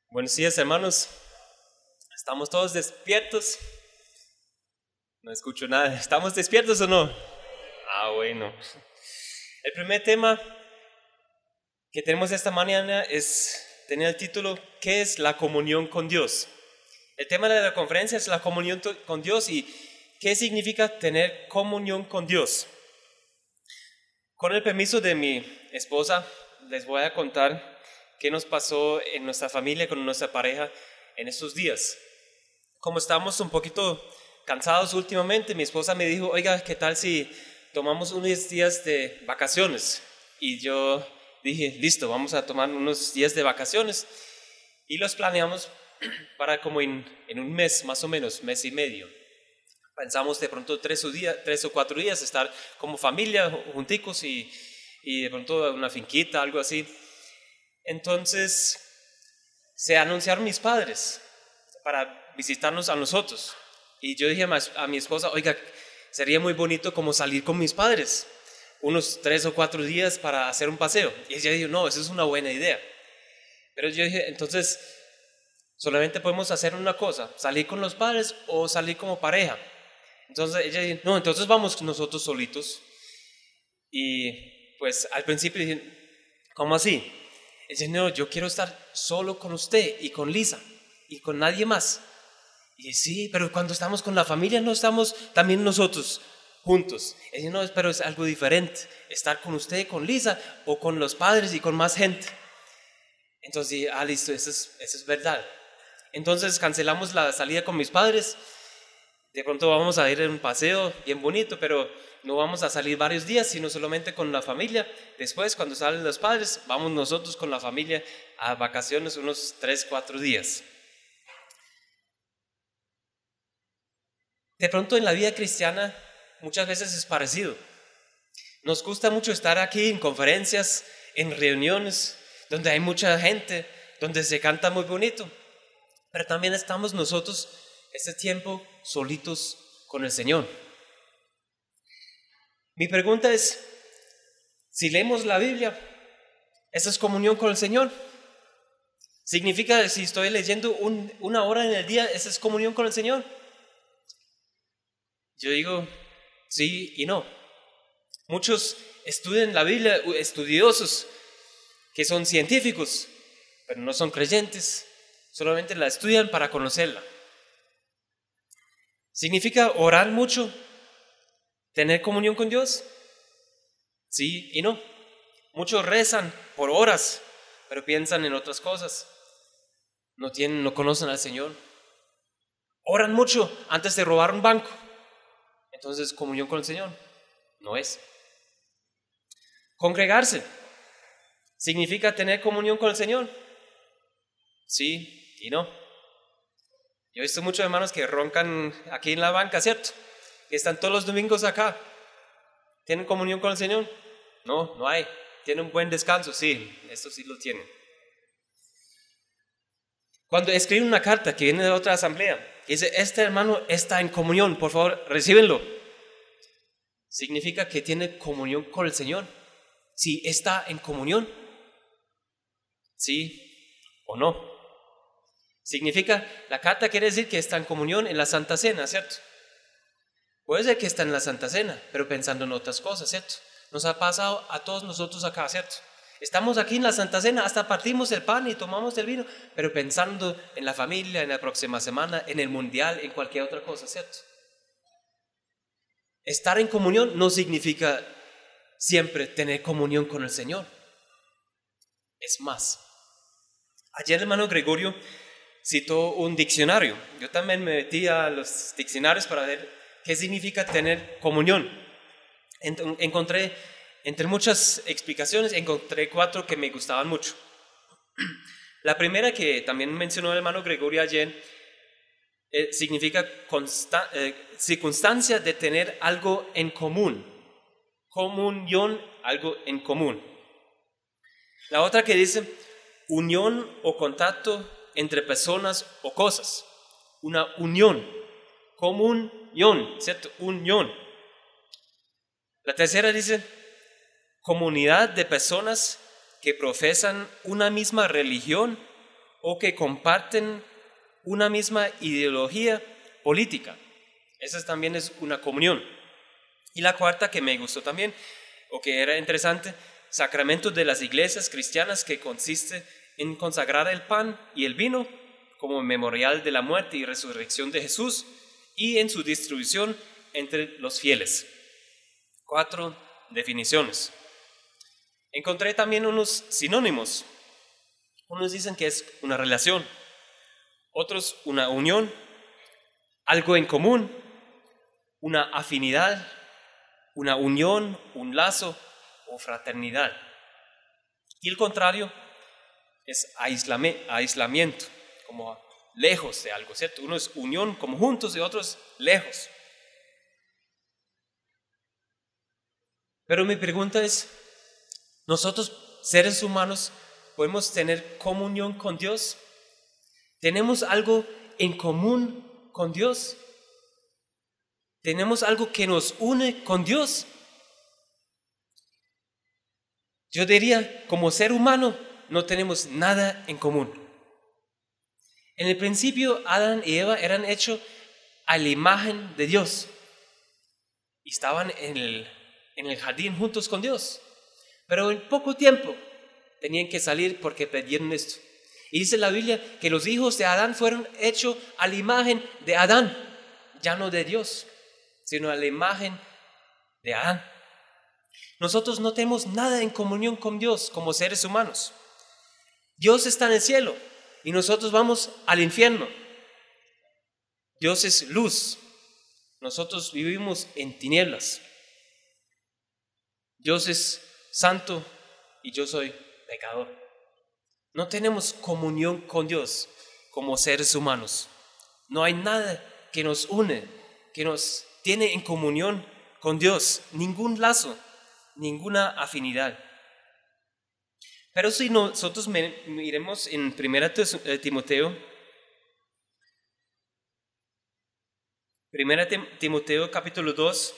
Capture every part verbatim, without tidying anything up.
Buenos días, hermanos. ¿Estamos todos despiertos? No escucho nada. ¿Estamos despiertos o no? Ah, bueno. El primer tema que tenemos esta mañana es tener el título ¿Qué es la comunión con Dios? El tema de la conferencia es la comunión con Dios y ¿qué significa tener comunión con Dios? Con el permiso de mi esposa, les voy a contar qué nos pasó en nuestra familia, con nuestra pareja en estos días. Como estamos un poquito cansados últimamente, mi esposa me dijo, oiga, ¿qué tal si tomamos unos días de vacaciones? Y yo dije, listo, vamos a tomar unos días de vacaciones. Y los planeamos para como en, en un mes, más o menos, mes y medio. Pensamos de pronto tres o, día, tres o cuatro días estar como familia junticos y, y de pronto una finquita, algo así. Entonces se anunciaron mis padres para visitarnos a nosotros. Y yo dije a mi esposa, oiga, sería muy bonito como salir con mis padres unos tres o cuatro días para hacer un paseo. Y ella dijo, no, eso es una buena idea. Pero yo dije, entonces solamente podemos hacer una cosa, salir con los padres o salir como pareja. Entonces ella dijo, no, entonces vamos nosotros solitos. Y pues al principio dije, ¿cómo así? Ella dijo, no, yo quiero estar solo con usted y con Lisa y con nadie más. Y dije, sí, pero cuando estamos con la familia no estamos también nosotros juntos. Ella dijo, no, pero es algo diferente, estar con usted, con Lisa o con los padres y con más gente. Entonces dije, ah, listo, eso es, eso es verdad. Entonces cancelamos la salida con mis padres. De pronto vamos a ir en un paseo bien bonito, pero no vamos a salir varios días, sino solamente con la familia. Después, cuando salen los padres, vamos nosotros con la familia a vacaciones unos tres, cuatro días. De pronto en la vida cristiana muchas veces es parecido. Nos gusta mucho estar aquí en conferencias, en reuniones, donde hay mucha gente, donde se canta muy bonito, pero también estamos nosotros este tiempo solitos con el Señor. Mi pregunta es, si leemos la Biblia, ¿esa es comunión con el Señor? ¿Significa que si estoy leyendo un, una hora en el día, esa es comunión con el Señor? Yo digo, sí y no. Muchos estudian la Biblia, estudiosos, que son científicos, pero no son creyentes, solamente la estudian para conocerla. ¿Significa orar mucho? ¿Tener comunión con Dios? Sí y no. Muchos rezan por horas, pero piensan en otras cosas. No tienen, no conocen al Señor. Oran mucho antes de robar un banco. Entonces, comunión con el Señor no es. Congregarse significa tener comunión con el Señor. Sí y no. Yo he visto muchos hermanos que roncan aquí en la banca, ¿cierto? Que están todos los domingos acá. ¿Tienen comunión con el Señor? No, no hay. ¿Tienen un buen descanso? Sí, esto sí lo tienen. Cuando escriben una carta que viene de otra asamblea, dice, este hermano está en comunión, por favor, recíbenlo. Significa que tiene comunión con el Señor. Sí, está en comunión. Sí o no. Significa, la carta quiere decir que está en comunión en la Santa Cena, ¿cierto? Puede ser que está en la Santa Cena, pero pensando en otras cosas, ¿cierto? Nos ha pasado a todos nosotros acá, ¿cierto? Estamos aquí en la Santa Cena, hasta partimos el pan y tomamos el vino, pero pensando en la familia, en la próxima semana, en el mundial, en cualquier otra cosa, ¿cierto? Estar en comunión no significa siempre tener comunión con el Señor. Es más, ayer el hermano Gregorio citó un diccionario. Yo también me metí a los diccionarios para ver qué significa tener comunión. Encontré, entre muchas explicaciones, encontré cuatro que me gustaban mucho. La primera, que también mencionó el hermano Gregorio ayer, eh, significa consta, eh, circunstancia de tener algo en común. Comunión, algo en común. La otra que dice unión o contacto entre personas o cosas, una unión, comunión, ¿cierto? Unión. La tercera dice comunidad de personas que profesan una misma religión o que comparten una misma ideología política. Esa también es una comunión. Y la cuarta, que me gustó también, o que era interesante, sacramentos de las iglesias cristianas, que consiste en consagrar el pan y el vino como memorial de la muerte y resurrección de Jesús y en su distribución entre los fieles. Cuatro definiciones. Encontré también unos sinónimos. Unos dicen que es una relación, otros una unión, algo en común, una afinidad, una unión, un lazo o fraternidad. Y el contrario es aislamiento, como lejos de algo, ¿cierto? Uno es unión, como juntos, y otro es lejos. Pero mi pregunta es, ¿nosotros, seres humanos, podemos tener comunión con Dios? ¿Tenemos algo en común con Dios? ¿Tenemos algo que nos une con Dios? Yo diría, como ser humano, no tenemos nada en común. En el principio, Adán y Eva eran hechos a la imagen de Dios y estaban en el, en el jardín juntos con Dios. Pero en poco tiempo tenían que salir porque perdieron esto. Y dice la Biblia que los hijos de Adán fueron hechos a la imagen de Adán, ya no de Dios, sino a la imagen de Adán. Nosotros no tenemos nada en comunión con Dios como seres humanos. Dios está en el cielo y nosotros vamos al infierno. Dios es luz, nosotros vivimos en tinieblas. Dios es santo y yo soy pecador. No tenemos comunión con Dios como seres humanos. No hay nada que nos une, que nos tiene en comunión con Dios, ningún lazo, ninguna afinidad. Pero si nosotros miremos en primera Timoteo, primera Timoteo capítulo dos,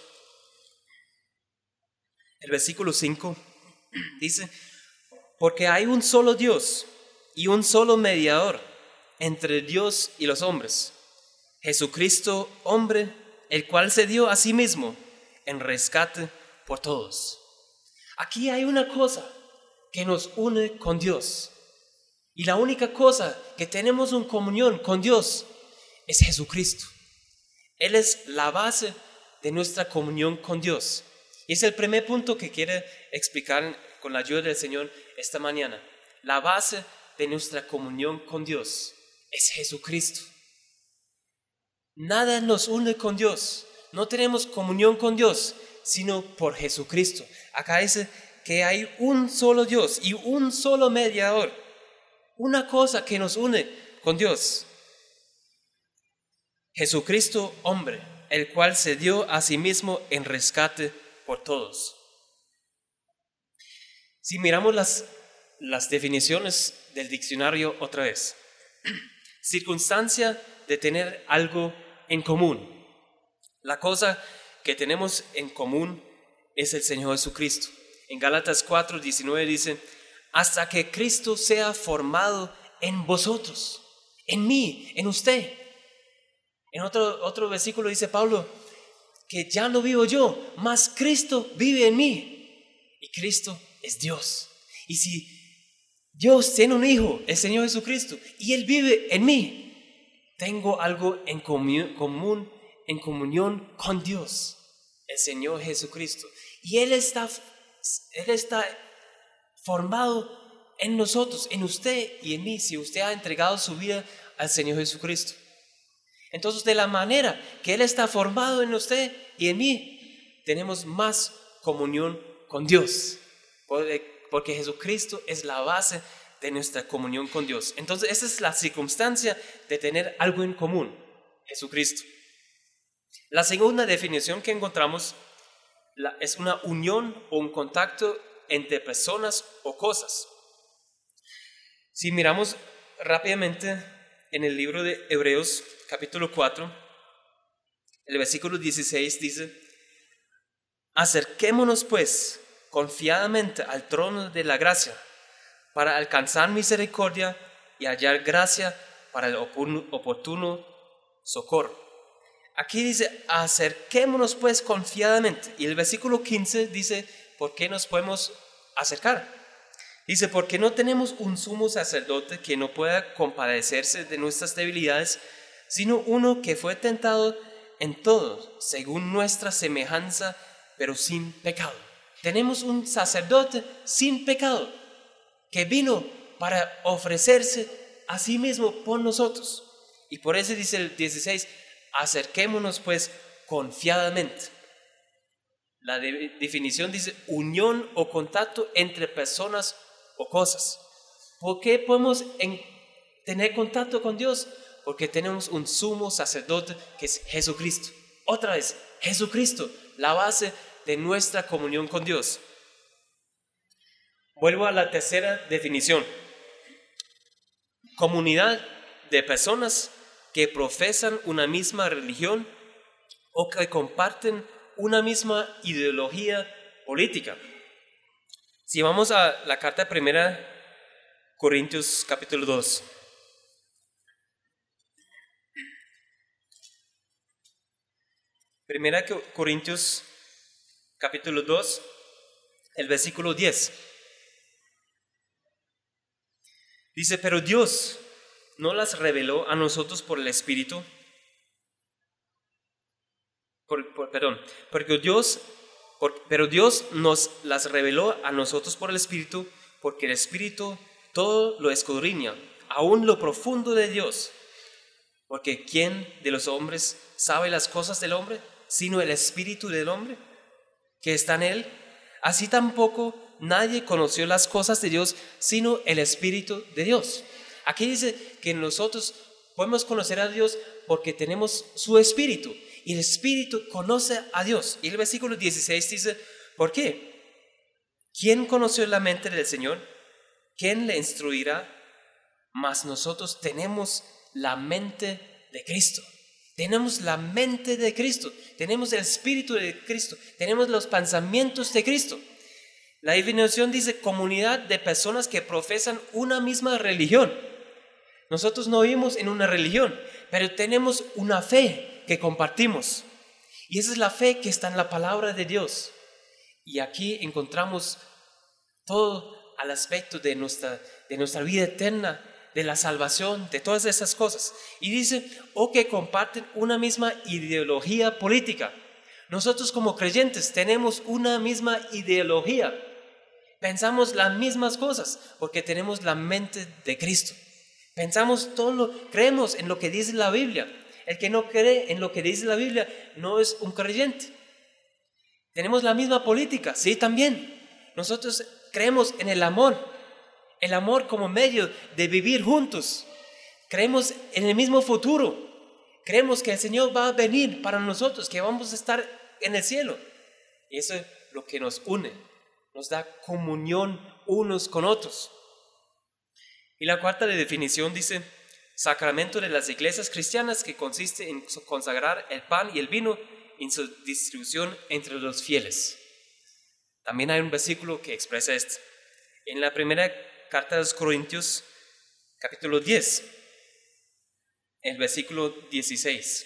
el versículo cinco, dice, porque hay un solo Dios y un solo mediador entre Dios y los hombres, Jesucristo, hombre, el cual se dio a sí mismo en rescate por todos. Aquí hay una cosa que nos une con Dios. Y la única cosa que tenemos en comunión con Dios es Jesucristo. Él es la base de nuestra comunión con Dios. Y es el primer punto que quiero explicar con la ayuda del Señor esta mañana. La base de nuestra comunión con Dios es Jesucristo. Nada nos une con Dios. No tenemos comunión con Dios, sino por Jesucristo. Acá dice que hay un solo Dios y un solo mediador. Una cosa que nos une con Dios. Jesucristo, hombre, el cual se dio a sí mismo en rescate por todos. Si miramos las, las definiciones del diccionario otra vez. Circunstancia de tener algo en común. La cosa que tenemos en común es el Señor Jesucristo. En Gálatas cuatro, diecinueve dice, hasta que Cristo sea formado en vosotros, en mí, en usted. En otro, otro versículo dice Pablo, que ya no vivo yo, mas Cristo vive en mí. Y Cristo es Dios. Y si Dios tiene un hijo, el Señor Jesucristo, y Él vive en mí, tengo algo en común, común en comunión con Dios, el Señor Jesucristo. Y Él está, Él está formado en nosotros, en usted y en mí, si usted ha entregado su vida al Señor Jesucristo. Entonces, de la manera que Él está formado en usted y en mí, tenemos más comunión con Dios, porque Jesucristo es la base de nuestra comunión con Dios. Entonces, esa es la circunstancia de tener algo en común, Jesucristo. La segunda definición que encontramos es una unión o un contacto entre personas o cosas. Si miramos rápidamente en el libro de Hebreos, capítulo cuatro, el versículo dieciséis dice, acerquémonos pues confiadamente al trono de la gracia para alcanzar misericordia y hallar gracia para el oportuno socorro. Aquí dice, acerquémonos pues confiadamente. Y el versículo quince dice, ¿por qué nos podemos acercar? Dice, porque no tenemos un sumo sacerdote que no pueda compadecerse de nuestras debilidades, sino uno que fue tentado en todo, según nuestra semejanza, pero sin pecado. Tenemos un sacerdote sin pecado, que vino para ofrecerse a sí mismo por nosotros. Y por eso dice el dieciséis, acerquémonos pues confiadamente. La de- definición dice unión o contacto entre personas o cosas. ¿Por qué podemos en- tener contacto con Dios? Porque tenemos un sumo sacerdote que es Jesucristo. Otra vez, Jesucristo, la base de nuestra comunión con Dios. Vuelvo a la tercera definición. Comunidad de personas que profesan una misma religión o que comparten una misma ideología política. Si vamos a la carta primera Corintios capítulo dos. Primera Corintios capítulo dos, el versículo diez. Dice, pero Dios no las reveló a nosotros por el Espíritu. Por, por, perdón, porque Dios, por, pero Dios nos las reveló a nosotros por el Espíritu, porque el Espíritu todo lo escudriña, aún lo profundo de Dios. Porque ¿quién de los hombres sabe las cosas del hombre, sino el Espíritu del hombre que está en él? Así tampoco nadie conoció las cosas de Dios, sino el Espíritu de Dios. Aquí dice que nosotros podemos conocer a Dios porque tenemos su Espíritu. Y el Espíritu conoce a Dios. Y el versículo dieciséis dice, ¿por qué? ¿Quién conoció la mente del Señor? ¿Quién le instruirá? Mas nosotros tenemos la mente de Cristo. Tenemos la mente de Cristo. Tenemos el Espíritu de Cristo. Tenemos los pensamientos de Cristo. La definición dice comunidad de personas que profesan una misma religión. Nosotros no vivimos en una religión, pero tenemos una fe que compartimos. Y esa es la fe que está en la palabra de Dios. Y aquí encontramos todo al aspecto de nuestra, de nuestra vida eterna, de la salvación, de todas esas cosas. Y dice, o que comparten una misma ideología política. Nosotros como creyentes tenemos una misma ideología. Pensamos las mismas cosas porque tenemos la mente de Cristo. Pensamos todo lo, creemos en lo que dice la Biblia. El que no cree en lo que dice la Biblia no es un creyente. Tenemos la misma política, sí, también. Nosotros creemos en el amor, el amor como medio de vivir juntos. Creemos en el mismo futuro. Creemos que el Señor va a venir para nosotros, que vamos a estar en el cielo. Y eso es lo que nos une, nos da comunión unos con otros. Y la cuarta definición dice, sacramento de las iglesias cristianas, que consiste en consagrar el pan y el vino en su distribución entre los fieles. También hay un versículo que expresa esto. En la primera carta de los Corintios, capítulo diez, el versículo dieciséis.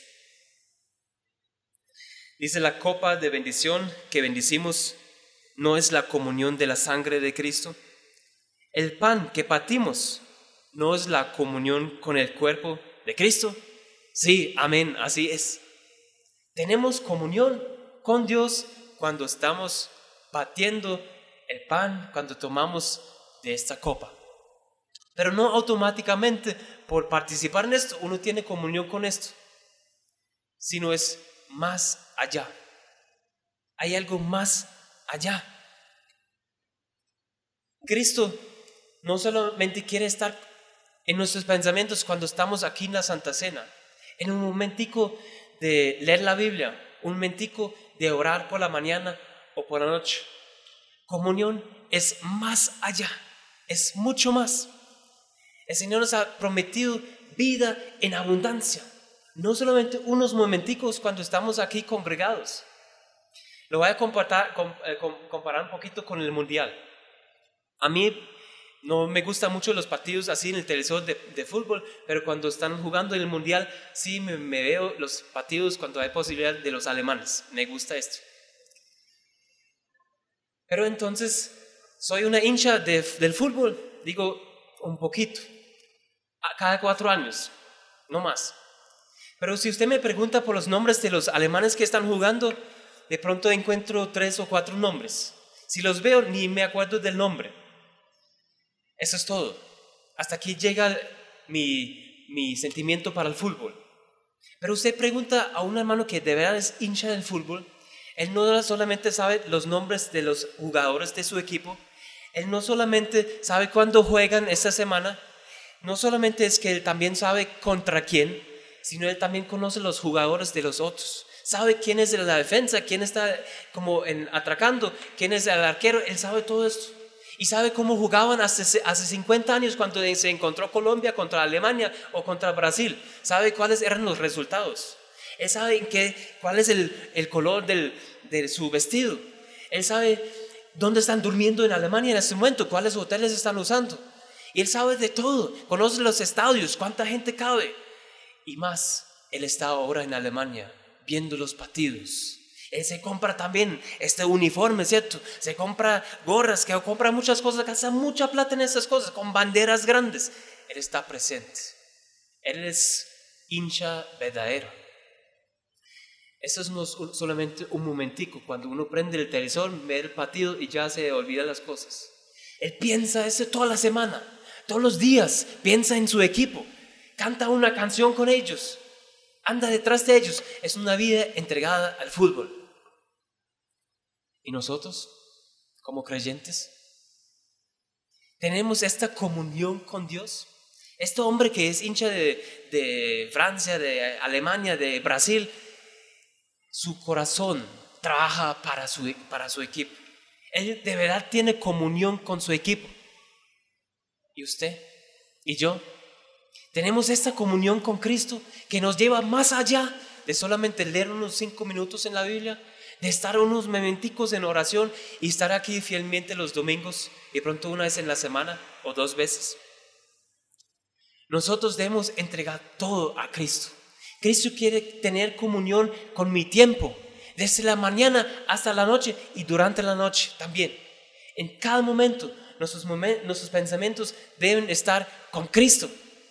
Dice, la copa de bendición que bendecimos no es la comunión de la sangre de Cristo. El pan que partimos no es la comunión con el cuerpo de Cristo. Sí, amén, así es. Tenemos comunión con Dios cuando estamos partiendo el pan, cuando tomamos de esta copa. Pero no automáticamente por participar en esto uno tiene comunión con esto, sino es más allá. Hay algo más allá. Cristo no solamente quiere estar en nuestros pensamientos cuando estamos aquí en la Santa Cena, en un momentico de leer la Biblia, un momentico de orar por la mañana o por la noche. Comunión es más allá, es mucho más. El Señor nos ha prometido vida en abundancia, no solamente unos momenticos cuando estamos aquí congregados. Lo voy a comparar, comparar un poquito con el mundial. A mí No me gustan mucho los partidos así en el televisor de, de fútbol, pero cuando están jugando en el mundial, sí me, me veo los partidos cuando hay posibilidad de los alemanes. Me gusta esto. Pero entonces, soy una hincha de, del fútbol, digo, un poquito, a cada cuatro años, no más. Pero si usted me pregunta por los nombres de los alemanes que están jugando, de pronto encuentro tres o cuatro nombres. Si los veo, ni me acuerdo del nombre. Eso es todo. Hasta aquí llega mi, mi sentimiento para el fútbol. Pero usted pregunta a un hermano que de verdad es hincha del fútbol, él no solamente sabe los nombres de los jugadores de su equipo, él no solamente sabe cuándo juegan esta semana, no solamente es que él también sabe contra quién, sino él también conoce los jugadores de los otros. Sabe quién es de la defensa, quién está como en, atracando, quién es el arquero, él sabe todo esto. Y sabe cómo jugaban hace, hace cincuenta años cuando se encontró Colombia contra Alemania o contra Brasil. Sabe cuáles eran los resultados. Él sabe en qué, cuál es el, el color del, de su vestido. Él sabe dónde están durmiendo en Alemania en este momento, cuáles hoteles están usando. Y él sabe de todo, conoce los estadios, cuánta gente cabe. Y más, él está ahora en Alemania viendo los partidos. Él se compra también este uniforme, ¿cierto? Se compra gorras, que compra muchas cosas, gasta mucha plata en esas cosas, con banderas grandes. Él está presente. Él es hincha verdadero. Eso es no solamente un momentico, cuando uno prende el televisor, ve el partido y ya se olvida las cosas. Él piensa eso toda la semana, todos los días, piensa en su equipo, canta una canción con ellos, anda detrás de ellos. Es una vida entregada al fútbol. ¿Y nosotros, como creyentes, tenemos esta comunión con Dios? Este hombre que es hincha de, de Francia, de Alemania, de Brasil, su corazón trabaja para su, para su equipo. Él de verdad tiene comunión con su equipo. ¿Y usted? ¿Y yo? Tenemos esta comunión con Cristo que nos lleva más allá de solamente leer unos cinco minutos en la Biblia, de estar unos momenticos en oración y estar aquí fielmente los domingos y pronto una vez en la semana o dos veces. Nosotros debemos entregar todo a Cristo. Cristo quiere tener comunión con mi tiempo, desde la mañana hasta la noche y durante la noche también. En cada momento nuestros, momentos, nuestros pensamientos deben estar con Cristo.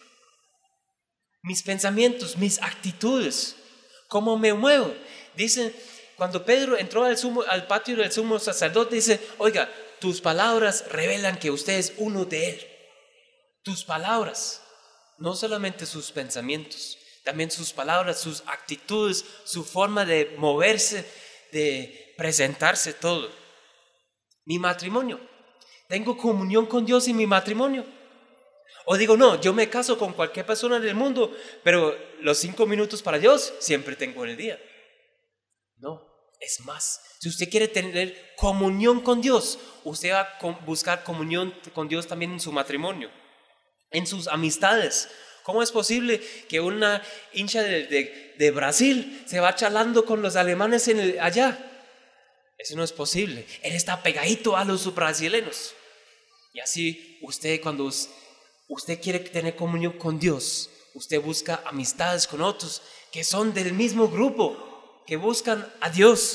Mis pensamientos, mis actitudes, cómo me muevo. Dicen, cuando Pedro entró al, sumo, al patio del sumo sacerdote, dice, oiga, tus palabras revelan que usted es uno de él. Tus palabras, no solamente sus pensamientos, también sus palabras, sus actitudes, su forma de moverse, de presentarse, todo. Mi matrimonio, tengo comunión con Dios en mi matrimonio. O digo, no, yo me caso con cualquier persona del mundo, pero los cinco minutos para Dios siempre tengo en el día. No, es más. Si usted quiere tener comunión con Dios, usted va a buscar comunión con Dios también en su matrimonio, en sus amistades. ¿Cómo es posible que una hincha de, de, de Brasil se va charlando con los alemanes en el, allá? Eso no es posible. Él está pegadito a los brasileños. Y así usted, cuando usted quiere tener comunión con Dios, usted busca amistades con otros que son del mismo grupo, que buscan a Dios.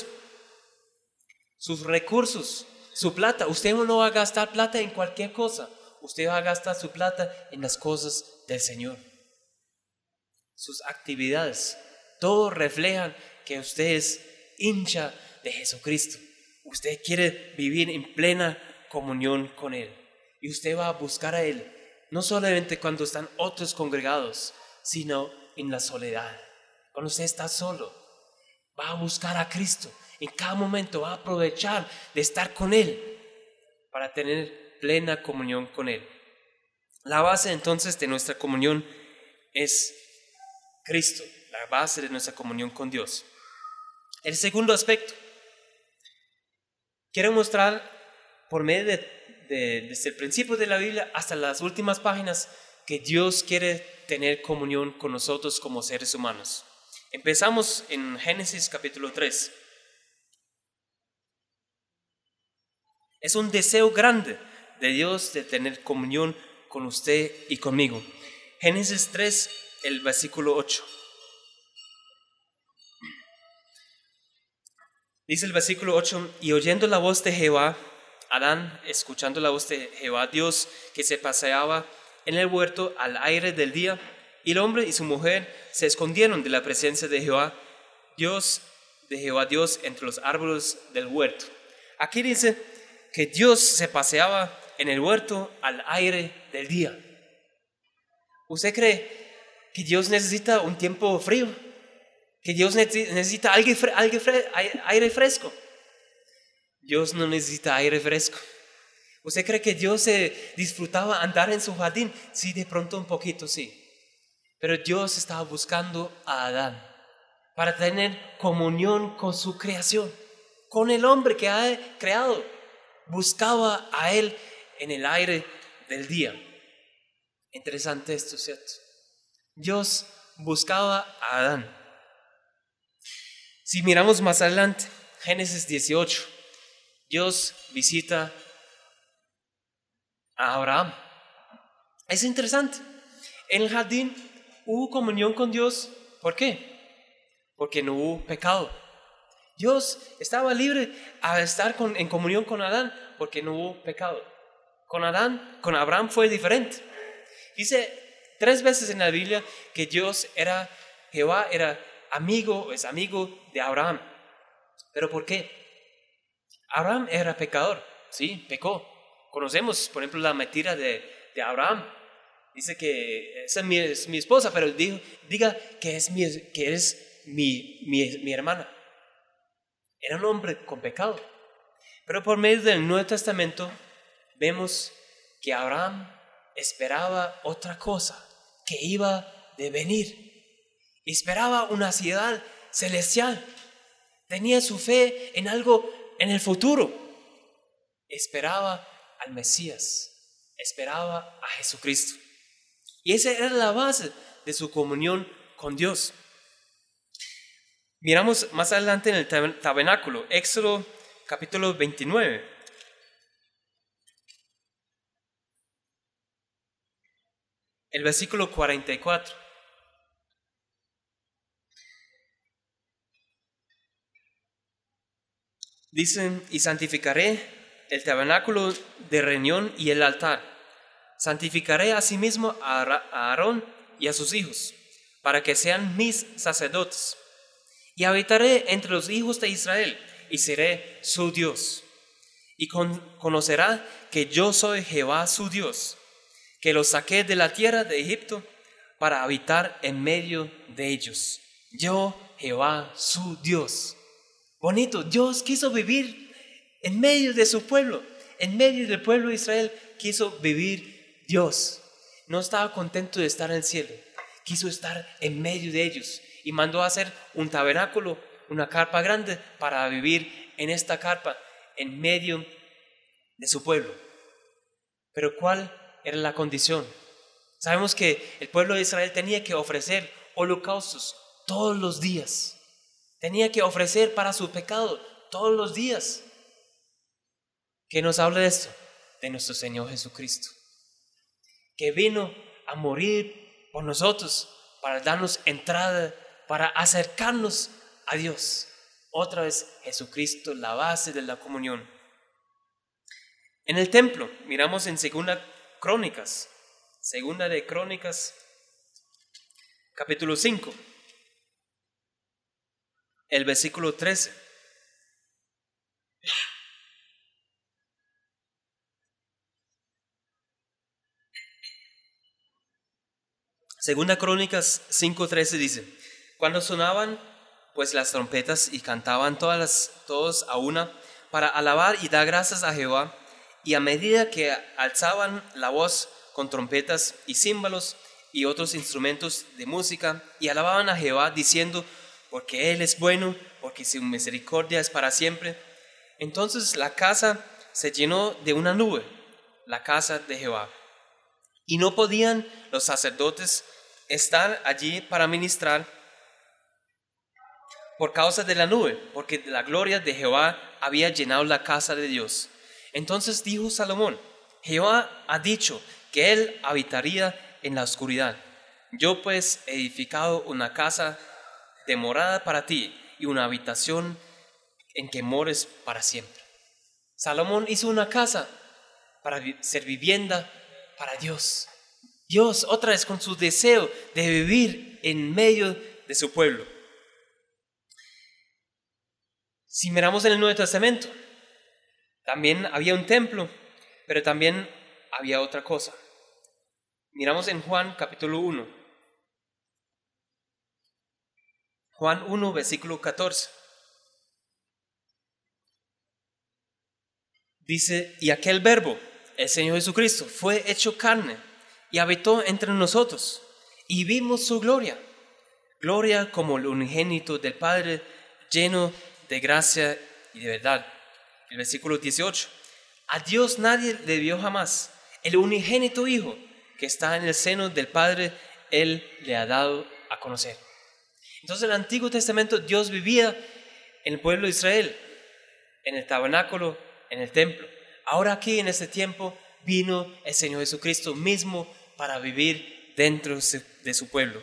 Sus recursos, su plata, usted no va a gastar plata en cualquier cosa. Usted va a gastar su plata en las cosas del Señor. Sus actividades, todo reflejan que usted es hincha de Jesucristo. Usted quiere vivir en plena comunión con Él. Y usted va a buscar a Él, no solamente cuando están otros congregados, sino en la soledad. Cuando usted está solo, va a buscar a Cristo. En cada momento va a aprovechar de estar con Él para tener plena comunión con Él. La base entonces de nuestra comunión es Cristo, la base de nuestra comunión con Dios. El segundo aspecto, quiero mostrar por medio de, de, desde el principio de la Biblia hasta las últimas páginas que Dios quiere tener comunión con nosotros como seres humanos. Empezamos en Génesis capítulo tres. Es un deseo grande de Dios, de tener comunión con usted y conmigo. Génesis tres, el versículo ocho. Dice el versículo ocho: y oyendo la voz de Jehová, Adán, escuchando la voz de Jehová Dios, que se paseaba en el huerto al aire del día, y el hombre y su mujer se escondieron de la presencia de Jehová Dios, de Jehová Dios entre los árboles del huerto. Aquí dice que Dios se paseaba en el huerto al aire del día. ¿Usted cree que Dios necesita un tiempo frío? ¿Que Dios necesita aire, aire, aire fresco? Dios no necesita aire fresco. ¿Usted cree que Dios se disfrutaba andar en su jardín? Sí, de pronto un poquito, sí. Pero Dios estaba buscando a Adán para tener comunión con su creación, con el hombre que ha creado. Buscaba a él en el aire del día. Interesante esto, ¿cierto? Dios buscaba a Adán. Si miramos más adelante, Génesis dieciocho, Dios visita a Abraham. Es interesante. En el jardín hubo comunión con Dios. ¿Por qué? Porque no hubo pecado. Dios estaba libre a estar con, en comunión con Adán porque no hubo pecado. Con Adán, con Abraham fue diferente. Dice tres veces en la Biblia que Dios era, Jehová era amigo, es amigo de Abraham. ¿Pero por qué? Abraham era pecador, sí, pecó. Conocemos, por ejemplo, la mentira de, de Abraham. Dice que esa es mi, es mi esposa, pero dijo, diga que es, mi, que es mi, mi, mi hermana. Era un hombre con pecado. Pero por medio del Nuevo Testamento vemos que Abraham esperaba otra cosa que iba de venir. Esperaba una ciudad celestial. Tenía su fe en algo en el futuro. Esperaba al Mesías. Esperaba a Jesucristo. Y esa era la base de su comunión con Dios. Miramos más adelante en el tabernáculo, Éxodo capítulo veintinueve. El versículo cuarenta y cuatro. Dicen: y santificaré el tabernáculo de reunión y el altar. Santificaré asimismo a Aarón y a sus hijos, para que sean mis sacerdotes. Y habitaré entre los hijos de Israel, y seré su Dios. Y con, conocerá que yo soy Jehová su Dios, que los saqué de la tierra de Egipto para habitar en medio de ellos. Yo, Jehová su Dios. Bonito, Dios quiso vivir en medio de su pueblo, en medio del pueblo de Israel quiso vivir Dios. No estaba contento de estar en el cielo, quiso estar en medio de ellos y mandó a hacer un tabernáculo, una carpa grande para vivir en esta carpa en medio de su pueblo. Pero ¿cuál era la condición? Sabemos que el pueblo de Israel tenía que ofrecer holocaustos todos los días. Tenía que ofrecer para su pecado todos los días. ¿Qué nos habla de esto? De nuestro Señor Jesucristo, que vino a morir por nosotros para darnos entrada, para acercarnos a Dios. Otra vez Jesucristo, la base de la comunión. En el templo, miramos en Segunda Crónicas, Segunda de Crónicas, capítulo cinco, el versículo trece. Segunda Crónicas cinco trece dice: cuando sonaban pues las trompetas y cantaban todas las, todos a una para alabar y dar gracias a Jehová, y a medida que alzaban la voz con trompetas y címbalos y otros instrumentos de música y alababan a Jehová diciendo: porque Él es bueno, porque su misericordia es para siempre, entonces la casa se llenó de una nube, la casa de Jehová, y no podían los sacerdotes estar allí para ministrar por causa de la nube, porque la gloria de Jehová había llenado la casa de Dios. Entonces dijo Salomón: Jehová ha dicho que Él habitaría en la oscuridad. Yo pues he edificado una casa de morada para ti y una habitación en que mores para siempre. Salomón hizo una casa para ser vivienda para Dios. Dios otra vez con su deseo de vivir en medio de su pueblo. Si miramos en el Nuevo Testamento, también había un templo, pero también había otra cosa. Miramos en Juan capítulo uno. Juan uno, versículo catorce. Dice, y aquel verbo, el Señor Jesucristo, fue hecho carne y habitó entre nosotros, y vimos su gloria, gloria como el unigénito del Padre, lleno de gracia y de verdad. El versículo dieciocho, a Dios nadie le vio jamás, el unigénito Hijo que está en el seno del Padre, Él le ha dado a conocer. Entonces en el Antiguo Testamento Dios vivía en el pueblo de Israel, en el tabernáculo, en el templo. Ahora aquí en este tiempo vino el Señor Jesucristo mismo para vivir dentro de su pueblo.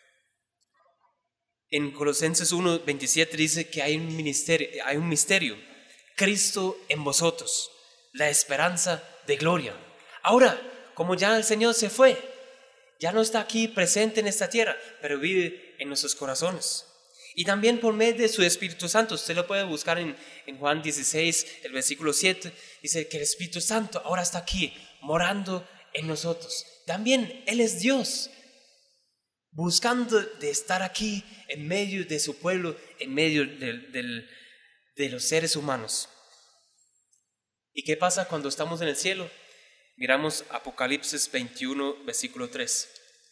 En Colosenses uno, veintisiete dice que hay un, ministerio, hay un misterio, Cristo en vosotros, la esperanza de gloria. Ahora, como ya el Señor se fue, ya no está aquí presente en esta tierra, pero vive en nuestros corazones. Y también por medio de su Espíritu Santo, usted lo puede buscar en, en Juan dieciséis, el versículo siete, dice que el Espíritu Santo ahora está aquí, morando en nosotros. También Él es Dios, buscando de estar aquí en medio de su pueblo, en medio de, de, de los seres humanos. ¿Y qué pasa cuando estamos en el cielo? Miramos Apocalipsis veintiuno, versículo tres.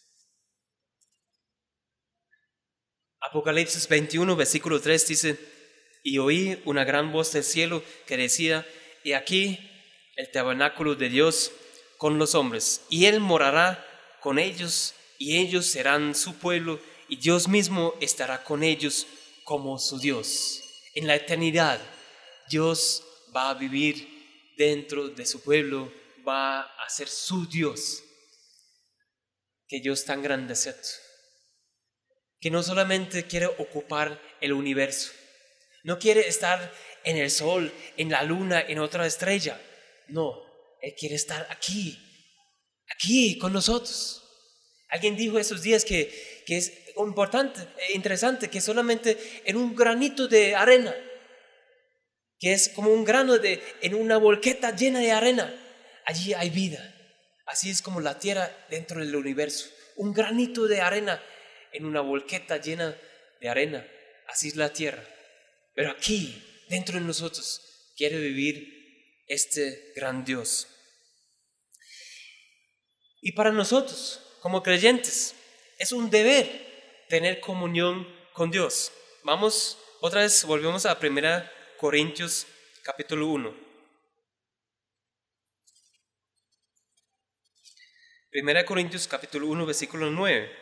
Apocalipsis veintiuno, versículo tres dice, y oí una gran voz del cielo que decía, y aquí el tabernáculo de Dios con los hombres, y Él morará con ellos, y ellos serán su pueblo, y Dios mismo estará con ellos como su Dios. En la eternidad, Dios va a vivir dentro de su pueblo, va a ser su Dios. Que Dios tan grande es cierto, que no solamente quiere ocupar el universo, no quiere estar en el sol, en la luna, en otra estrella. No, Él quiere estar aquí, aquí con nosotros. Alguien dijo esos días que, que es importante, interesante, que solamente en un granito de arena, que es como un grano de, en una volqueta llena de arena, allí hay vida. Así es como la tierra dentro del universo, un granito de arena en una volqueta llena de arena. Así es la tierra. Pero aquí, dentro de nosotros, quiere vivir este gran Dios. Y para nosotros, como creyentes, es un deber tener comunión con Dios. Vamos, otra vez volvemos a primera Corintios capítulo uno. primera Corintios capítulo uno, versículo nueve.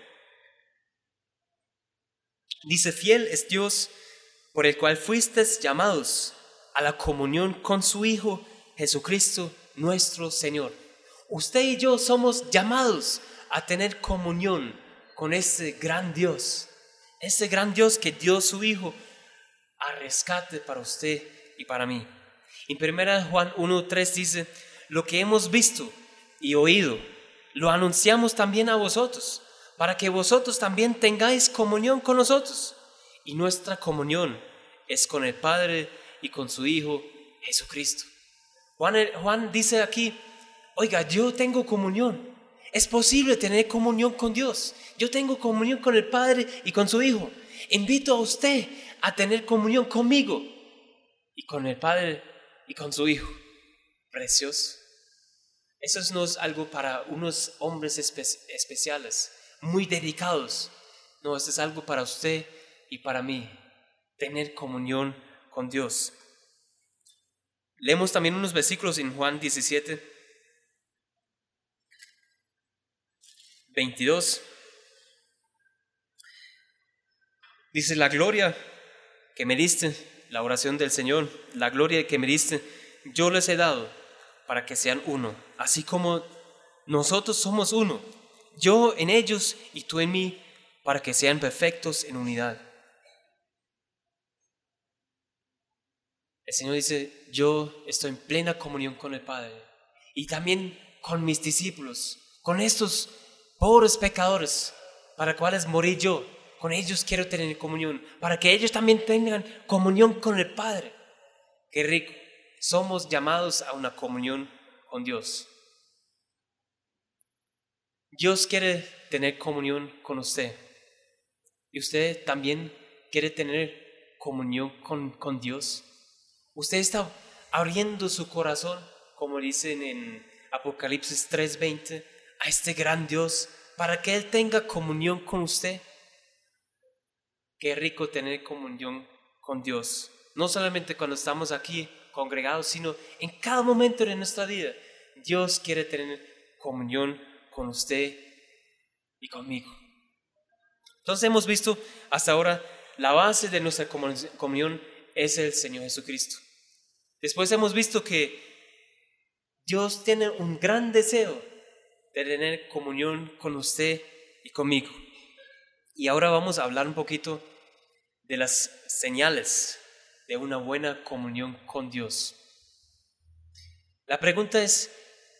Dice, fiel es Dios por el cual fuisteis llamados a la comunión con su Hijo Jesucristo nuestro Señor. Usted y yo somos llamados a tener comunión con ese gran Dios, ese gran Dios que dio su Hijo a rescate para usted y para mí. En primera Juan uno, tres dice, lo que hemos visto y oído, lo anunciamos también a vosotros, para que vosotros también tengáis comunión con nosotros. Y nuestra comunión es con el Padre y con su Hijo Jesucristo. Juan, Juan dice aquí, oiga, yo tengo comunión. Es posible tener comunión con Dios. Yo tengo comunión con el Padre y con su Hijo. Invito a usted a tener comunión conmigo y con el Padre y con su Hijo. Precioso. Eso no es algo para unos hombres espe- especiales, muy dedicados. No, eso es algo para usted y para mí, tener comunión con Dios. Leemos también unos versículos en Juan diecisiete, veintidós. Dice, la gloria que me diste, la oración del Señor, la gloria que me diste, yo les he dado, para que sean uno, así como nosotros somos uno, yo en ellos y tú en mí, para que sean perfectos en unidad. El Señor dice, yo estoy en plena comunión con el Padre y también con mis discípulos, con estos pobres pecadores para cuales morí yo. Con ellos quiero tener comunión, para que ellos también tengan comunión con el Padre. Qué rico. Somos llamados a una comunión con Dios. Dios quiere tener comunión con usted. ¿Y usted también quiere tener comunión con, con Dios? Usted está abriendo su corazón, como dicen en Apocalipsis tres veinte, a este gran Dios, para que Él tenga comunión con usted. Qué rico tener comunión con Dios. No solamente cuando estamos aquí congregados, sino en cada momento de nuestra vida. Dios quiere tener comunión con usted y conmigo. Entonces hemos visto hasta ahora la base de nuestra comunión es el Señor Jesucristo. Después hemos visto que Dios tiene un gran deseo de tener comunión con usted y conmigo. Y ahora vamos a hablar un poquito de las señales de una buena comunión con Dios. La pregunta es,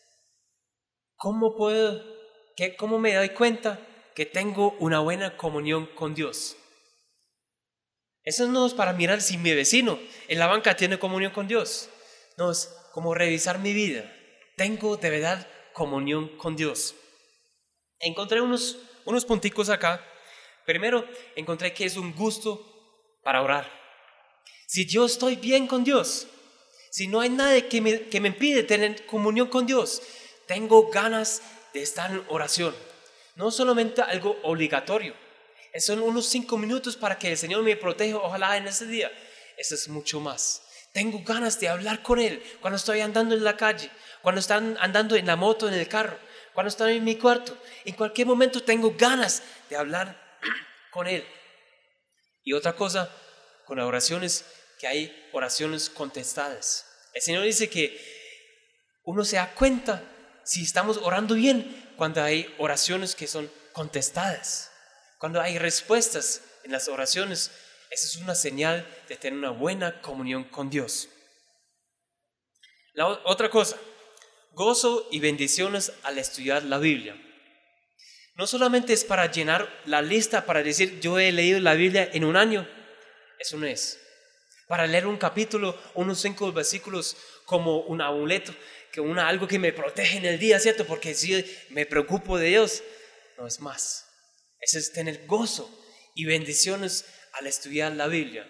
¿cómo puedo, qué, cómo me doy cuenta que tengo una buena comunión con Dios? Eso no es para mirar si mi vecino en la banca tiene comunión con Dios. No, es como revisar mi vida. ¿Tengo de verdad comunión con Dios? Encontré unos, unos punticos acá. Primero, encontré que es un gusto para orar. Si yo estoy bien con Dios, si no hay nada que me, que me impide tener comunión con Dios, tengo ganas de estar en oración. No solamente algo obligatorio. Son unos cinco minutos para que el Señor me proteja, ojalá en ese día. Eso es mucho más. Tengo ganas de hablar con Él cuando estoy andando en la calle, cuando están andando en la moto, en el carro, cuando estoy en mi cuarto. En cualquier momento tengo ganas de hablar con Él. Y otra cosa con la oración es que hay oraciones contestadas. El Señor dice que uno se da cuenta si estamos orando bien cuando hay oraciones que son contestadas. Cuando hay respuestas en las oraciones, esa es una señal de tener una buena comunión con Dios. La o- otra cosa, gozo y bendiciones al estudiar la Biblia. No solamente es para llenar la lista, para decir yo he leído la Biblia en un año, eso no es. Para leer un capítulo, unos cinco versículos como un amuleto, que una, algo que me protege en el día, ¿cierto? Porque si me preocupo de Dios, no es más. Eso es tener gozo y bendiciones al estudiar la Biblia.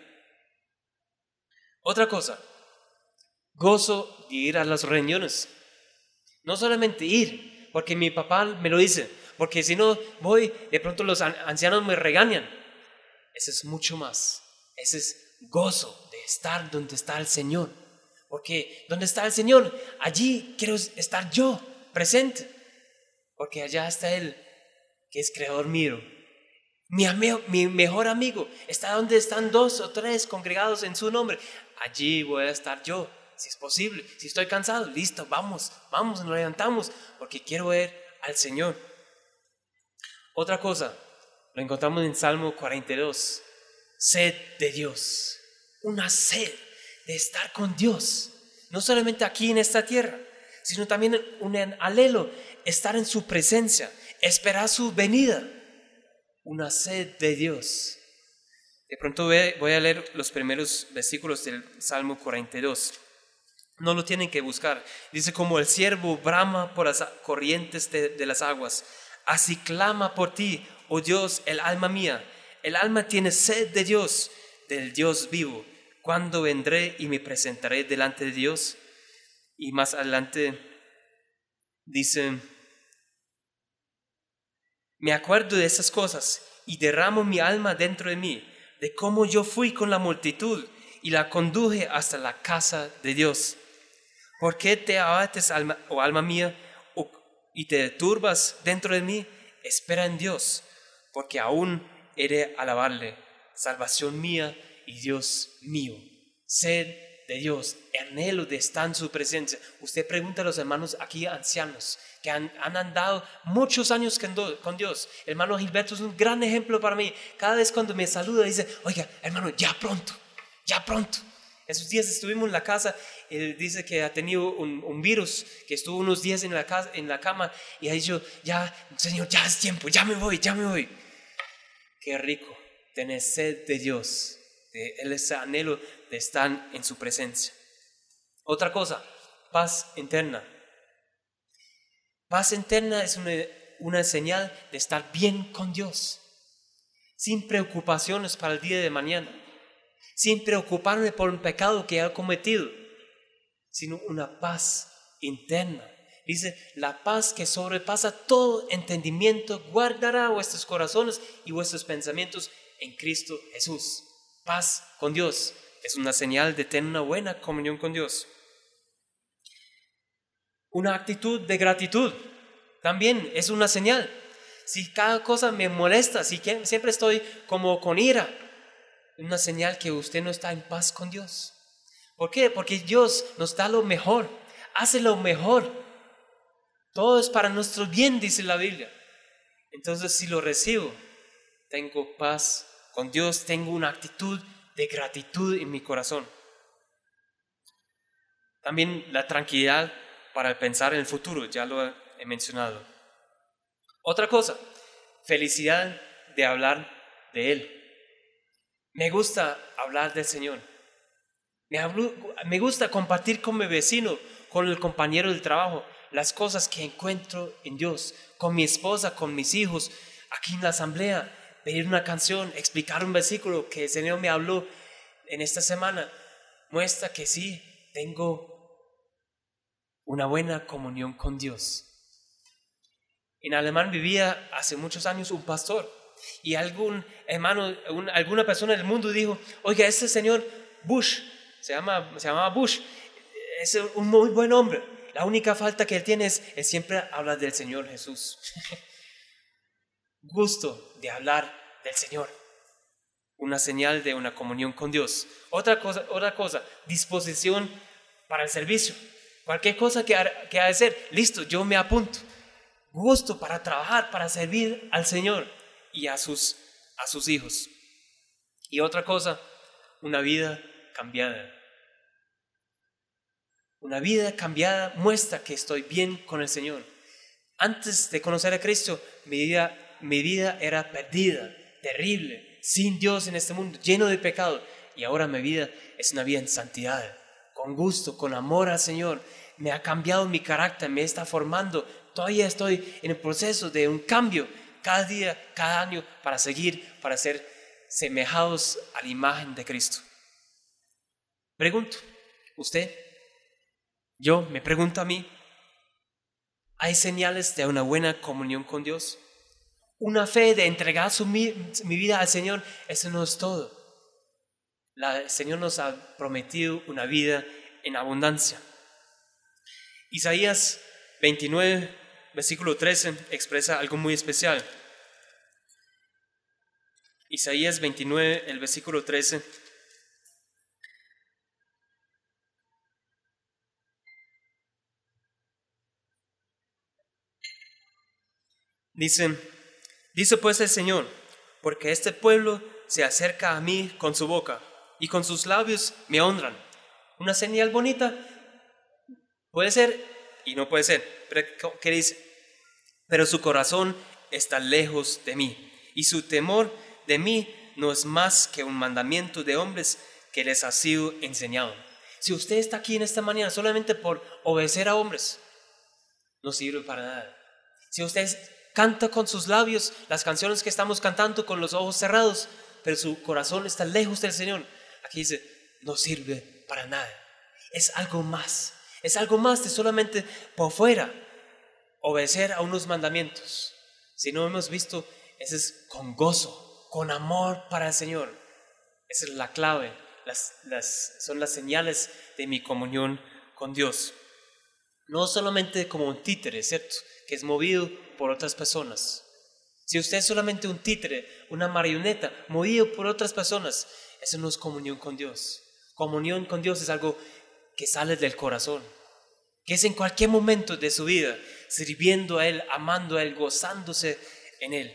Otra cosa, gozo de ir a las reuniones. No solamente ir, porque mi papá me lo dice, porque si no voy, de pronto los ancianos me regañan. Eso es mucho más. Ese es gozo de estar donde está el Señor. Porque donde está el Señor, allí quiero estar yo presente. Porque allá está Él, que es creador mío. Mi, amigo, mi mejor amigo está donde están dos o tres congregados en su nombre. Allí voy a estar yo, si es posible. Si estoy cansado, listo, vamos, vamos, nos levantamos, porque quiero ver al Señor. Otra cosa, lo encontramos en Salmo cuarenta y dos. Sed de Dios, una sed de estar con Dios. No solamente aquí en esta tierra, sino también un anhelo, estar en su presencia, esperar su venida. Una sed de Dios. De pronto voy a leer los primeros versículos del Salmo cuarenta y dos. No lo tienen que buscar. Dice, como el ciervo brama por las corrientes de, de las aguas, así clama por ti, oh Dios, el alma mía. El alma tiene sed de Dios, del Dios vivo. ¿Cuándo vendré y me presentaré delante de Dios? Y más adelante dice, me acuerdo de esas cosas y derramo mi alma dentro de mí, de cómo yo fui con la multitud y la conduje hasta la casa de Dios. ¿Por qué te abates, alma, oh alma mía, o, y te turbas dentro de mí? Espera en Dios, porque aún he de alabarle, salvación mía y Dios mío. Sed de Dios, anhelo de estar en su presencia. Usted pregunta a los hermanos aquí ancianos que han, han andado muchos años con, con Dios. El hermano Gilberto es un gran ejemplo para mí. Cada vez cuando me saluda dice, oiga, hermano, ya pronto, ya pronto. Esos días estuvimos en la casa, él dice que ha tenido un, un virus, que estuvo unos días en la, casa, en la cama y ha dicho, ya, Señor, ya es tiempo, ya me voy, ya me voy. Qué rico tener sed de Dios, de ese anhelo de estar en su presencia. Otra cosa, paz interna. Paz interna es una, una señal de estar bien con Dios, sin preocupaciones para el día de mañana, sin preocuparme por un pecado que he cometido, sino una paz interna. Dice, la paz que sobrepasa todo entendimiento guardará vuestros corazones y vuestros pensamientos en Cristo Jesús. Paz con Dios es una señal de tener una buena comunión con Dios. Una actitud de gratitud también es una señal. Si cada cosa me molesta, si siempre estoy como con ira, es una señal que usted no está en paz con Dios. ¿Por qué? Porque Dios nos da lo mejor, hace lo mejor. Todo es para nuestro bien, dice la Biblia. Entonces, si lo recibo, tengo paz con Dios, tengo una actitud de gratitud en mi corazón. También la tranquilidad para pensar en el futuro, ya lo he mencionado. Otra cosa, felicidad de hablar de Él. Me gusta hablar del Señor. Me, hablo, me gusta compartir con mi vecino, con el compañero del trabajo, las cosas que encuentro en Dios, con mi esposa, con mis hijos, aquí en la asamblea, pedir una canción, explicar un versículo que el Señor me habló en esta semana. Muestra que sí, tengo una buena comunión con Dios. En Alemania vivía hace muchos años un pastor y algún hermano, un, alguna persona del mundo dijo, oiga, este señor Bush, se, llama, se llamaba Bush, es un muy buen hombre. La única falta que él tiene es, es siempre hablar del Señor Jesús. Gusto de hablar del Señor. Una señal de una comunión con Dios. Otra cosa, otra cosa, disposición para el servicio. Cualquier cosa que ha, que ha de ser, listo, yo me apunto. Gusto para trabajar, para servir al Señor y a sus, a sus hijos. Y otra cosa, una vida cambiada. Una vida cambiada muestra que estoy bien con el Señor. Antes de conocer a Cristo, mi vida, mi vida era perdida, terrible, sin Dios en este mundo, lleno de pecado. Y ahora mi vida es una vida en santidad, con gusto, con amor al Señor. Me ha cambiado mi carácter, me está formando. Todavía estoy en el proceso de un cambio cada día, cada año, para seguir, para ser semejados a la imagen de Cristo. Pregunto, ¿usted? Yo me pregunto a mí, ¿hay señales de una buena comunión con Dios? Una fe de entregar su, mi, mi vida al Señor, eso no es todo. La, el Señor nos ha prometido una vida en abundancia. Isaías veintinueve, versículo trece, expresa algo muy especial. Isaías veintinueve, el versículo trece. Dice, dice pues el Señor, porque este pueblo se acerca a mí con su boca y con sus labios me honran. Una señal bonita puede ser y no puede ser. Pero, ¿qué dice? Pero su corazón está lejos de mí y su temor de mí no es más que un mandamiento de hombres que les ha sido enseñado. Si usted está aquí en esta mañana solamente por obedecer a hombres, no sirve para nada. Si usted canta con sus labios las canciones que estamos cantando con los ojos cerrados, pero su corazón está lejos del Señor, aquí dice, no sirve para nada. Es algo más, es algo más de solamente por fuera obedecer a unos mandamientos. Si no hemos visto, ese es con gozo, con amor para el Señor. Esa es la clave, las, las, son las señales de mi comunión con Dios. No solamente como un títere, ¿cierto?, que es movido por otras personas. Si usted es solamente un títere, una marioneta, movido por otras personas, eso no es comunión con Dios. Comunión con Dios es algo que sale del corazón, que es en cualquier momento de su vida, sirviendo a Él, amando a Él, gozándose en Él.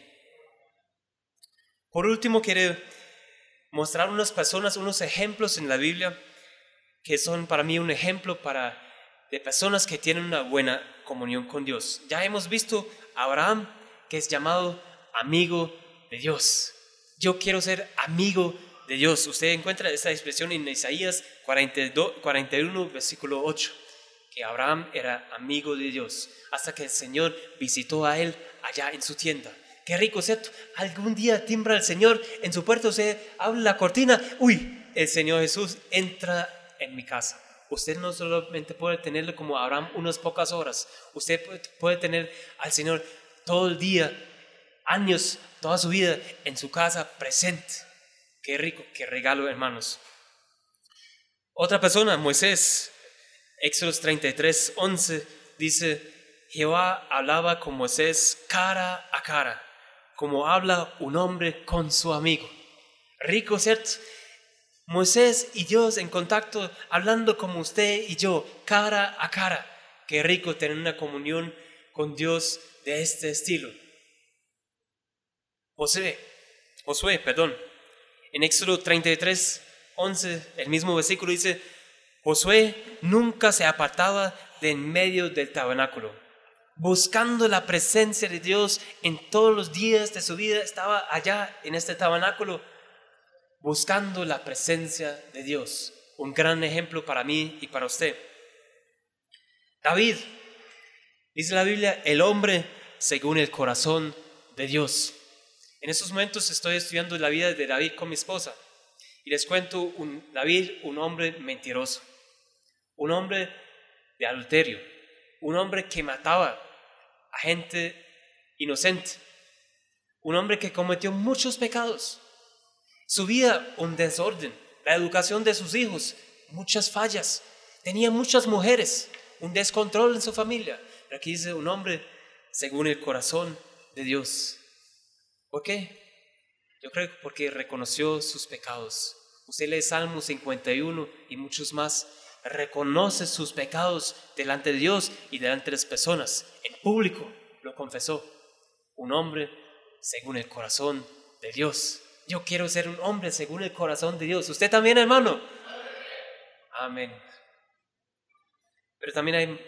Por último, quiero mostrar unas personas, unos ejemplos en la Biblia que son para mí un ejemplo para, de personas que tienen una buena comunión con Dios. Ya hemos visto a Abraham, que es llamado amigo de Dios. Yo quiero ser amigo de Dios. Usted encuentra esta expresión en Isaías cuarenta y dos, cuarenta y uno, versículo ocho, que Abraham era amigo de Dios, hasta que el Señor visitó a él allá en su tienda. Qué rico, ¿cierto? Algún día timbra el Señor en su puerta, usted abre la cortina, uy, el Señor Jesús entra en mi casa. Usted no solamente puede tenerlo como Abraham unas pocas horas, usted puede tener al Señor todo el día, años, toda su vida en su casa presente. Qué rico, qué regalo, hermanos. Otra persona, Moisés, Éxodo treinta y tres, once, dice: Jehová hablaba con Moisés cara a cara, como habla un hombre con su amigo. Rico, ¿cierto? Moisés y Dios en contacto, hablando como usted y yo, cara a cara. Qué rico tener una comunión con Dios de este estilo. Josué, Josué, perdón, en Éxodo treinta y tres, once, el mismo versículo dice: Josué nunca se apartaba de en medio del tabernáculo, buscando la presencia de Dios en todos los días de su vida. Estaba allá en este tabernáculo, buscando la presencia de Dios. Un gran ejemplo para mí y para usted. David, dice la Biblia, el hombre según el corazón de Dios. En estos momentos estoy estudiando la vida de David con mi esposa y les cuento, un, David, un hombre mentiroso, un hombre de adulterio, un hombre que mataba a gente inocente, un hombre que cometió muchos pecados. Su vida, un desorden, la educación de sus hijos, muchas fallas, tenía muchas mujeres, un descontrol en su familia. Pero aquí dice un hombre según el corazón de Dios. ¿Por qué? Yo creo que porque reconoció sus pecados. Usted lee Salmo cincuenta y uno y muchos más. Reconoce sus pecados delante de Dios y delante de las personas. En público lo confesó. Un hombre según el corazón de Dios. Yo quiero ser un hombre según el corazón de Dios. ¿Usted también, hermano? Amén. Pero también hay,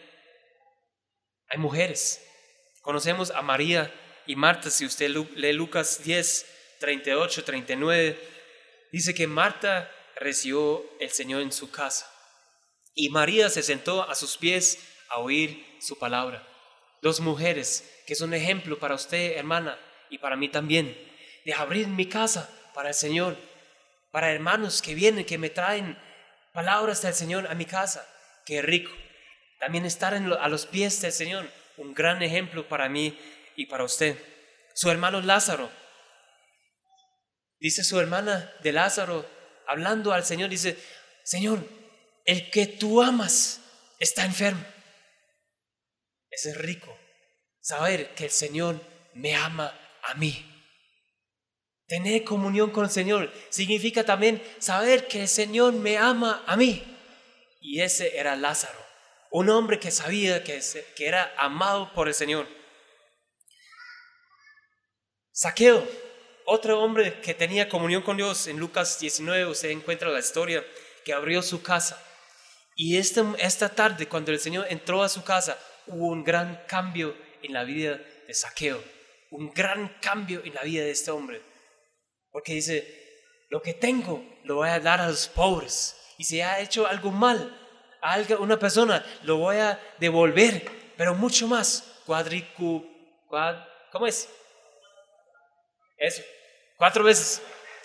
hay mujeres. Conocemos a María y Marta. Si usted lee Lucas diez, treinta y ocho, treinta y nueve, dice que Marta recibió el Señor en su casa y María se sentó a sus pies a oír su palabra. Dos mujeres que son ejemplo para usted, hermana, y para mí también, de abrir mi casa para el Señor, para hermanos que vienen, que me traen palabras del Señor a mi casa. Qué rico. También estar en lo, a los pies del Señor, un gran ejemplo para mí y para usted. Su hermano Lázaro, dice su hermana de Lázaro, hablando al Señor, dice: Señor, el que tú amas está enfermo. Ese es rico, saber que el Señor me ama a mí. Tener comunión con el Señor significa también saber que el Señor me ama a mí. Y ese era Lázaro, un hombre que sabía que, que era amado por el Señor. Zaqueo, otro hombre que tenía comunión con Dios. En Lucas diecinueve usted encuentra la historia, que abrió su casa. Y este, esta tarde, cuando el Señor entró a su casa, hubo un gran cambio en la vida de Zaqueo. Un gran cambio en la vida de este hombre. Porque dice: lo que tengo lo voy a dar a los pobres. Y si ha hecho algo mal a una persona, lo voy a devolver. Pero mucho más. Cuadricu, cuad, ¿Cómo es? Eso. Cuatro veces.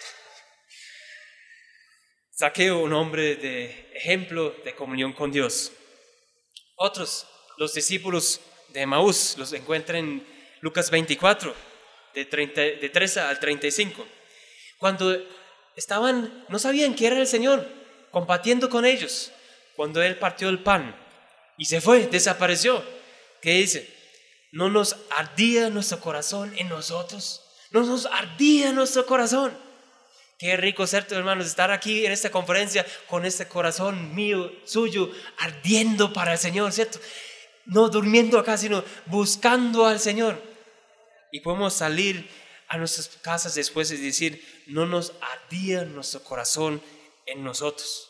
Zaqueo, un hombre de ejemplo de comunión con Dios. Otros, los discípulos de Emaús, los encuentran en Lucas veinticuatro, de, treinta, de trece al treinta y cinco. Cuando estaban, no sabían que era el Señor, compartiendo con ellos, cuando Él partió el pan y se fue, desapareció. ¿Qué dice? ¿No nos ardía nuestro corazón en nosotros? ¿No nos ardía nuestro corazón? Qué rico, ¿cierto, hermanos? Estar aquí en esta conferencia con este corazón mío, suyo, ardiendo para el Señor, ¿cierto? No durmiendo acá, sino buscando al Señor. Y podemos salir a nuestras casas después y decir, no nos ardía nuestro corazón en nosotros.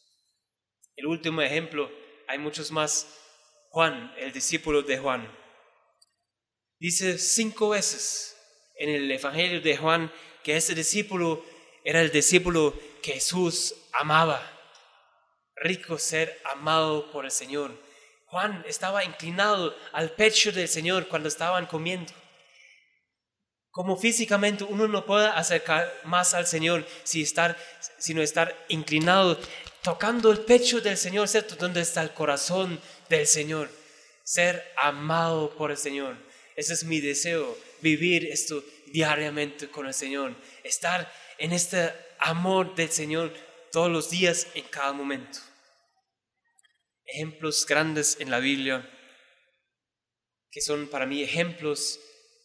El último ejemplo, hay muchos más. Juan, el discípulo de Juan, dice cinco veces en el Evangelio de Juan que ese discípulo era el discípulo que Jesús amaba. Rico ser amado por el Señor. Juan estaba inclinado al pecho del Señor cuando estaban comiendo. Como físicamente uno no puede acercar más al Señor si estar, sino estar inclinado, tocando el pecho del Señor, ¿cierto? Donde está el corazón del Señor. Ser amado por el Señor. Ese es mi deseo, vivir esto diariamente con el Señor. Estar en este amor del Señor todos los días, en cada momento. Ejemplos grandes en la Biblia que son para mí ejemplos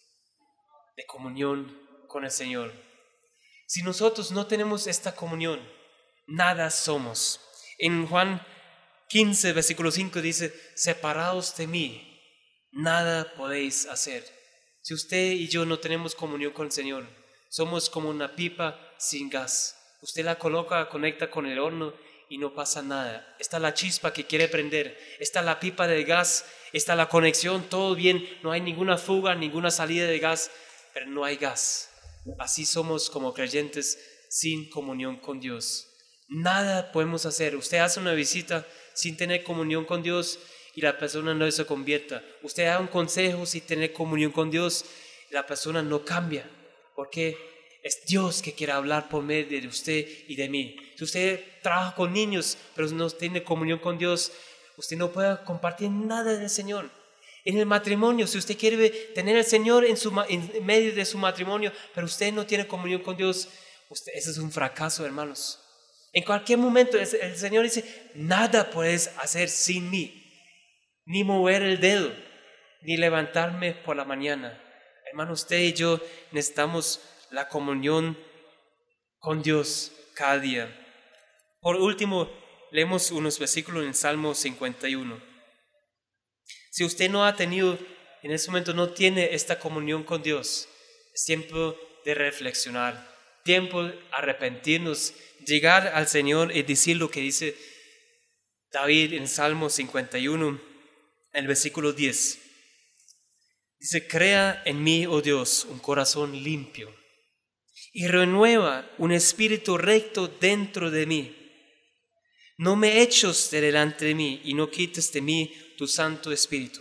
de comunión con el Señor. Si nosotros no tenemos esta comunión, nada somos. En Juan quince, versículo cinco dice, separados de mí, nada podéis hacer. Si usted y yo no tenemos comunión con el Señor, somos como una pipa sin gas. Usted la coloca, conecta con el horno y no pasa nada. Está la chispa que quiere prender, está la pipa de gas, está la conexión, todo bien, no hay ninguna fuga, ninguna salida de gas, pero no hay gas. Así somos como creyentes sin comunión con Dios. Nada podemos hacer. Usted hace una visita sin tener comunión con Dios y la persona no se convierta. Usted da un consejo sin tener comunión con Dios y la persona no cambia. Porque es Dios que quiere hablar por medio de usted y de mí. Si usted trabaja con niños pero no tiene comunión con Dios, usted no puede compartir nada del Señor. En el matrimonio, si usted quiere tener al Señor en, su, en medio de su matrimonio, pero usted no tiene comunión con Dios, usted, ese es un fracaso, hermanos. En cualquier momento el, el Señor dice, nada puedes hacer sin mí, ni mover el dedo, ni levantarme por la mañana. Hermano, usted y yo necesitamos la comunión con Dios cada día. Por último, leemos unos versículos en el Salmo cincuenta y uno. Si usted no ha tenido, en este momento no tiene esta comunión con Dios, es tiempo de reflexionar, tiempo de arrepentirnos, llegar al Señor y decir lo que dice David en Salmo cincuenta y uno, el versículo diez. Dice, crea en mí, oh Dios, un corazón limpio y renueva un espíritu recto dentro de mí. No me eches de delante de mí y no quites de mí tu Santo Espíritu.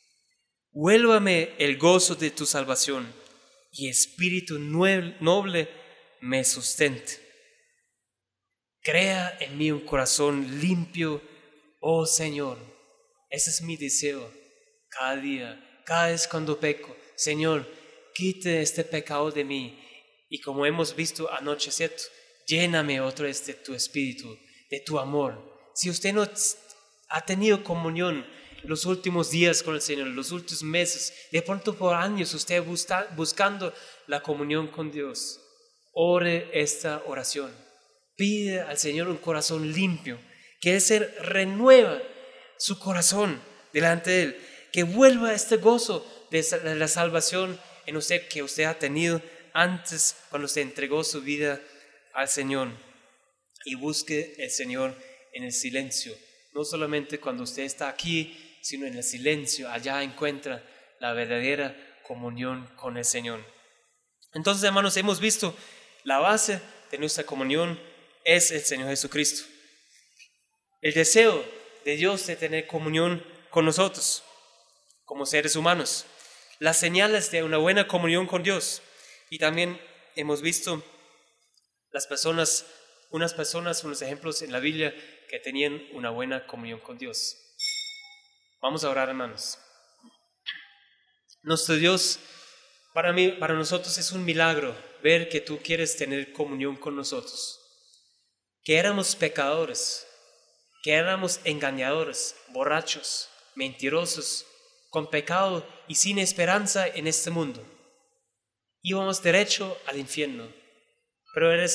Vuélvame el gozo de tu salvación y espíritu noble me sustente. Crea en mí un corazón limpio, oh Señor. Ese es mi deseo cada día, cada vez cuando peco. Señor, quite este pecado de mí. Y como hemos visto anoche, ¿cierto? Lléname otra vez de tu espíritu, de tu amor. Si usted no ha tenido comunión los últimos días con el Señor, los últimos meses, de pronto por años usted busca, buscando la comunión con Dios, ore esta oración. Pide al Señor un corazón limpio, que Él se renueva su corazón delante de Él, que vuelva este gozo de la salvación en usted que usted ha tenido antes cuando usted entregó su vida al Señor. Y busque el Señor en el silencio, no solamente cuando usted está aquí, sino en el silencio. Allá encuentra la verdadera comunión con el Señor. Entonces, hermanos, hemos visto la base de nuestra comunión es el Señor Jesucristo. El deseo de Dios de tener comunión con nosotros como seres humanos, las señales de una buena comunión con Dios. Y también hemos visto las personas, unas personas, unos ejemplos en la Biblia que tenían una buena comunión con Dios. Vamos a orar, hermanos. Nuestro Dios, para mí, para nosotros es un milagro ver que tú quieres tener comunión con nosotros. Que éramos pecadores, que éramos engañadores, borrachos, mentirosos, con pecado y sin esperanza en este mundo. Íbamos derecho al infierno, pero eres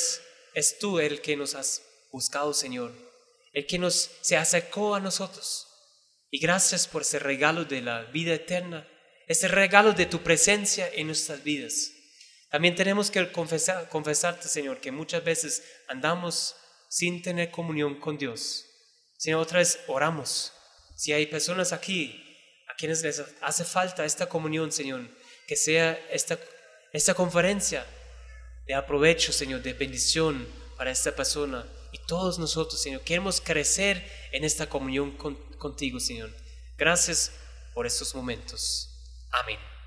es tú el que nos has buscado, Señor, el que nos se acercó a nosotros. Y gracias por ese regalo de la vida eterna, ese regalo de tu presencia en nuestras vidas. También tenemos que confesar, confesarte, Señor, que muchas veces andamos sin tener comunión con Dios. Señor, otra vez oramos. Si hay personas aquí a quienes les hace falta esta comunión, Señor, que sea esta, esta conferencia de aprovecho, Señor, de bendición para esta persona. Y todos nosotros, Señor, queremos crecer en esta comunión con, contigo, Señor. Gracias por estos momentos. Amén.